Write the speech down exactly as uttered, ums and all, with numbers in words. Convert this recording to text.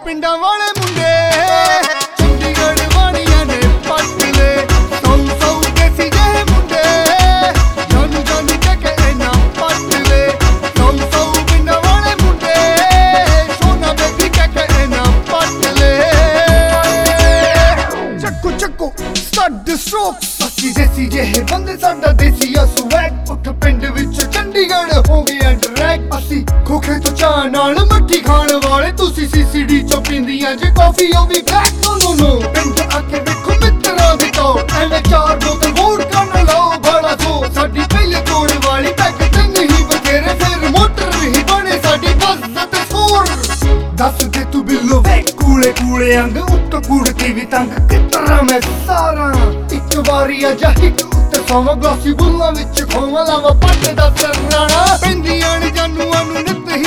ਪਿੰਡਾਂ ਵਾਲੇ ਮੁੰਡੇ ਚੰਡੀਗੜ੍ਹ ਵਾਲੀਆਂ ਨੇ ਪੱਟ ਲੈ ਸੌ ਸੌ ਦੇਸੀ ਜਿਹੇ ਮੁੰਡੇ ਜਾਨੂ ਜਾਨੂ ਕਹਿ ਕੇ ਇਹਨਾਂ ਪੱਟ ਲੈ ਸੌ ਸੌ ਪਿੰਡਾਂ ਵਾਲੇ ਮੁੰਡੇ ਸੋਨਾ ਬੇਬੀ ਕਹਿ ਕੇ ਇਹਨਾਂ ਪੱਟ ਲੈ ਚੱਕੂ ਚੱਕੂ ਸਟੱਡ ਸਟ੍ਰੋਕ ਅਸੀਂ ਦੇਸੀ ਜਿਹੇ ਬੰਦੇ ਸਾਡਾ ਦੇਸੀ ਆ ਸਵੈਗ ਉੱਠ ਪਿੰਡ ਵਿੱਚ ਚੰਡੀਗੜ੍ਹ ਹੋ ਗਿਆ ਡਰੈਗ ਅਸੀਂ ਖੋਖੇ ਤੋਂ ਚਾਹ ਨਾਲ ਮੱਠੀ ਖਾਣ ਵਾਲੇ ਤੁਸੀਂ ਸੀਸੀਡੀ ਚੋਂ ਪੀਂਦੀਆਂ ਜੇ ਕਾਫੀ ਉਹ ਵੀ ਬਲੈਕ ਨੋ ਨੋ ਨੋ ਪਿੰਡ ਆ ਕੇ ਵੇਖੋ ਮਿੱਤਰਾਂ ਦੇ ਤੋਂ ਐਵੇਂ ਚਾਰ ਬੋਤਲ ਵੋਟ ਕਰਨ ਲਾਓ ਭਾੜਾ ਸੋ ਸਾਡੀ ਪਹਿਲੇ ਤੋੜ ਵਾਲੀ ਪੈਕ ਤੇ ਨਹੀਂ ਬਥੇਰੇ ਫਿਰ ਮੋਟਰ ਨਹੀਂ ਬਣੇ ਸਾਡੀ ਬੱਸ ਤੇ ਫੋਰ ਦੱਸ ਦੇ ਤੂੰ ਬਿੱਲੋ ਵੇ ਕੂਲੇ ਕੂਲੇ ਅੰਗ ਉੱਤ ਕੂੜਤੀ ਵੀ ਤੰਗ ਕਿਤਰਾ ਮੈਂ ਸਾਰਾ ਇੱਕ ਵਾਰੀ ਆ ਜਾ ਹਿੱਟ ਉੱਤੇ ਸੋਵਾਂ ਗਲਾਸੀ ਬੁੱਲਾਂ ਵਿੱਚ ਖੋਵਾਂ ਲਾਵਾ ਪੱਟ ਦਾ ਸਰਰਾਣਾ ਪੈਂਦੀਆਂ ਨੇ ਜਾਨੂਆਂ ਨੂੰ ਨਿੱਤ